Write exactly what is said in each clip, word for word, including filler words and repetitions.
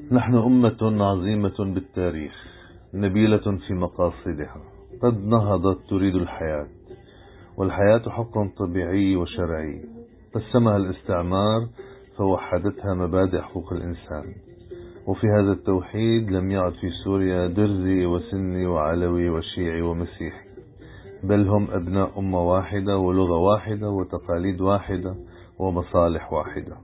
نحن أمة عظيمة بالتاريخ، نبيلة في مقاصدها، قد نهضت تريد الحياة، والحياة حق طبيعي وشرعي، قسمها الاستعمار فوحدتها مبادئ حقوق الإنسان. وفي هذا التوحيد لم يعد في سوريا درزي وسني وعلوي وشيعي ومسيحي، بل هم أبناء أمة واحدة ولغة واحدة وتقاليد واحدة ومصالح واحدة.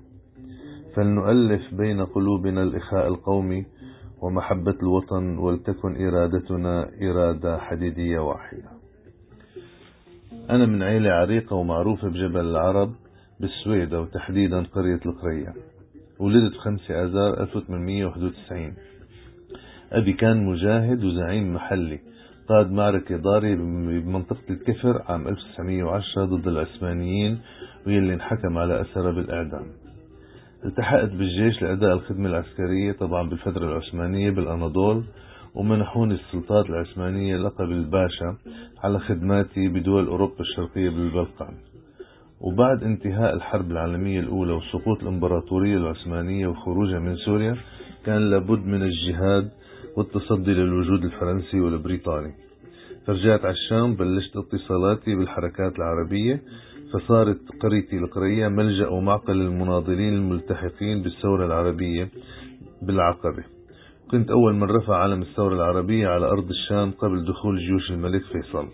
فلنؤلف بين قلوبنا الإخاء القومي ومحبة الوطن، ولتكن إرادتنا إرادة حديدية واحدة. أنا من عيلة عريقة ومعروفة بجبل العرب بالسويدة، وتحديدا قرية القرية. ولدت بخمسة آذار ألف وثمانمئة وواحد وتسعين. أبي كان مجاهد وزعيم محلي، قاد معركة ضارية بمنطقة الكفر عام ألف وتسعمئة وعشرة ضد العثمانيين، واللي انحكم على أثره بالإعدام. التحقت بالجيش لأداء الخدمة العسكرية طبعا بالفترة العثمانية بالأناضول، ومنحوني السلطات العثمانية لقب الباشا على خدماتي بدول أوروبا الشرقية بالبلقان. وبعد انتهاء الحرب العالمية الأولى وسقوط الإمبراطورية العثمانية وخروجها من سوريا، كان لابد من الجهاد والتصدي للوجود الفرنسي والبريطاني. فرجعت على الشام، بلشت اتصالاتي بالحركات العربية، فصارت قريتي القرية ملجأ ومعقل للمناضلين الملتحقين بالثورة العربية بالعقبة. كنت أول من رفع علم الثورة العربية على أرض الشام قبل دخول جيوش الملك فيصل.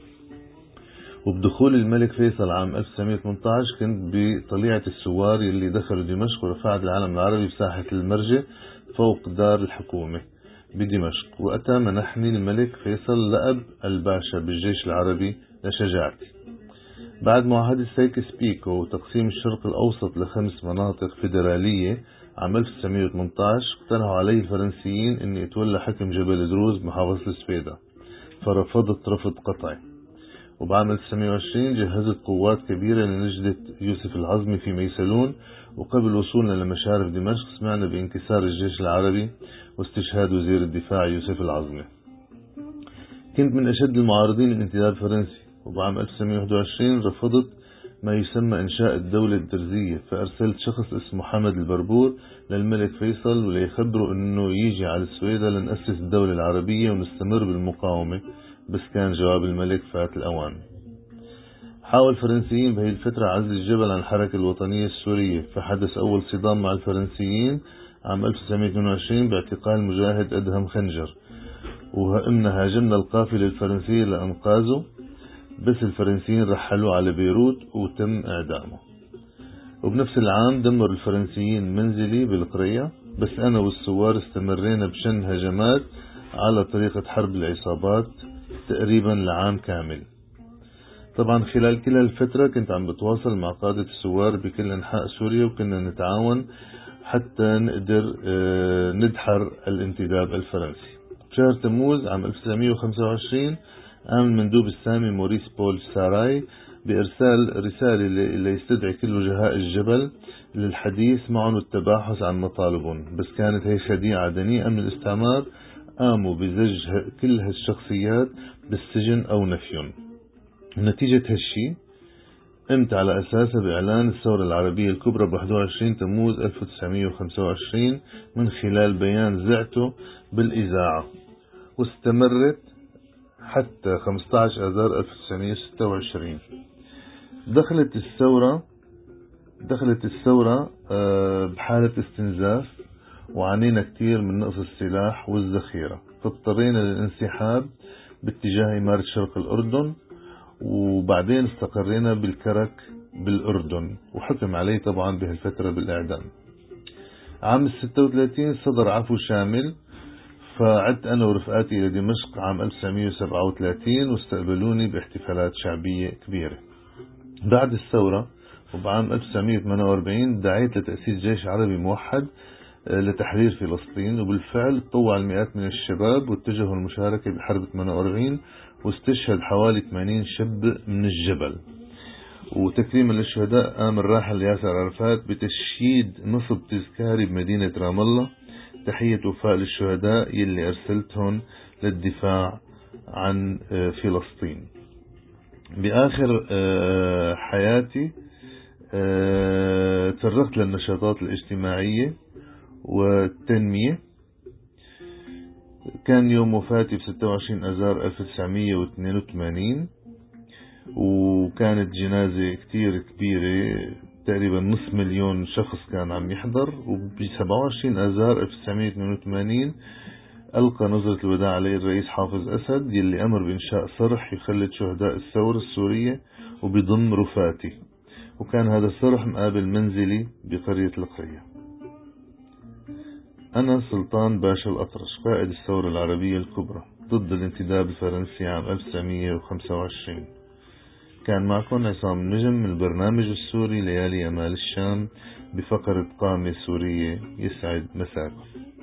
وبدخول الملك فيصل عام ألف وتسعمئة وثمانية عشر كنت بطليعة السوار اللي دخلوا دمشق ورفعت العلم العربي بساحة المرجع فوق دار الحكومة بدمشق. وقتها منحني الملك فيصل لقب الباشا بالجيش العربي لشجاعتي. بعد معاهدة سايكس بيكو وتقسيم الشرق الأوسط لخمس مناطق فيدرالية عام ألف وتسعمئة وثمانية عشر، اقترحوا علي الفرنسيين اني اتولى حكم جبل دروز محافظة السويدة، فرفضت رفض قطعي. وبعام ألف وتسعمئة وعشرين جهزت قوات كبيرة لنجدة يوسف العظمي في ميسلون، وقبل وصولنا لمشارف دمشق سمعنا بانكسار الجيش العربي واستشهاد وزير الدفاع يوسف العظمي. كنت من أشد المعارضين للانتداب الفرنسي، وبعام ألف وتسعمئة وواحد وعشرين رفضت ما يسمى إنشاء الدولة الدرزية، فأرسلت شخص اسمه حمد البربور للملك فيصل وليخبره أنه يجي على السويدة لنأسس الدولة العربية ونستمر بالمقاومة، بس كان جواب الملك فات الأوان. حاول الفرنسيين بهي الفترة عزل الجبل عن الحركة الوطنية السورية، فحدث أول صدام مع الفرنسيين عام ألف وتسعمئة واثنين وعشرين باعتقال مجاهد أدهم خنجر، وإنها هاجمنا القافلة الفرنسية لأنقاذه، بس الفرنسيين رحلوا على بيروت وتم إعدامه. وبنفس العام دمروا الفرنسيين منزلي بالقرية، بس أنا والثوار استمرينا بشن هجمات على طريقة حرب العصابات تقريبا لعام كامل. طبعا خلال كل هالفترة كنت عم بتواصل مع قادة الثوار بكل أنحاء سوريا، وكنا نتعاون حتى نقدر ندحر الانتداب الفرنسي. بشهر تموز عام ألف وتسعمئة وخمسة وعشرين قام المندوب السامي موريس بول ساراي بإرسال رسالة ليستدعي كل وجهاء الجبل للحديث معهم والتباحث عن مطالبهم، بس كانت هي خديعة دنيئة من الاستعمار. قاموا بزج كل هالشخصيات بالسجن أو نفيهم. نتيجة هالشي قمت على أساسها بإعلان الثورة العربية الكبرى ب واحد وعشرين تموز ألف وتسعمئة وخمسة وعشرين من خلال بيان زعته بالإذاعة، واستمرت حتى خمسة عشر آذار ألف وتسعمئة وستة وعشرين. دخلت الثورة دخلت الثورة بحالة استنزاف، وعانينا كتير من نقص السلاح والذخيرة، فاضطرينا للانسحاب باتجاه إمارة شرق الأردن، وبعدين استقرينا بالكرك بالأردن، وحكم علي طبعا بهالفترة بالإعدام. عام الستة وثلاثين صدر عفو شامل، فعدت أنا ورفقاتي إلى دمشق عام ألف وتسعمئة وسبعة وثلاثين، واستقبلوني باحتفالات شعبية كبيرة. بعد الثورة وبعام ألف وتسعمئة وثمانية وأربعين دعيت لتأسيس جيش عربي موحد لتحرير فلسطين، وبالفعل تطوع المئات من الشباب واتجهوا المشاركة بحرب ثمانية وأربعين، واستشهد حوالي ثمانين شاب من الجبل. وتكريما للشهداء قام الراحل ياسر عرفات بتشييد نصب تذكاري بمدينة رام الله، تحية وفاء للشهداء يلي أرسلتهم للدفاع عن فلسطين. بآخر حياتي تفرغت للنشاطات الاجتماعية والتنمية، كان يوم وفاتي بستة وعشرين أذار ألف وتسعمية واثنين وثمانين، وكانت جنازة كتير كبيرة، تقريبا نصف مليون شخص كان عم يحضر. وب سبعة وعشرين أذار ألف وتسعمية واثنين وثمانين ألقى نظرة الوداع عليه الرئيس حافظ أسد، يلي أمر بإنشاء صرح يخلد شهداء الثورة السورية وبضم رفاتي، وكان هذا الصرح مقابل منزلي بقرية القرية. أنا سلطان باشا الأطرش، قائد الثورة العربية الكبرى ضد الانتداب الفرنسي عام ألف وتسعمية وخمسة وعشرين. كان معكم عصام النجم من البرنامج السوري ليالي أمال الشام بفقرة قامة سورية. يسعد مساكم.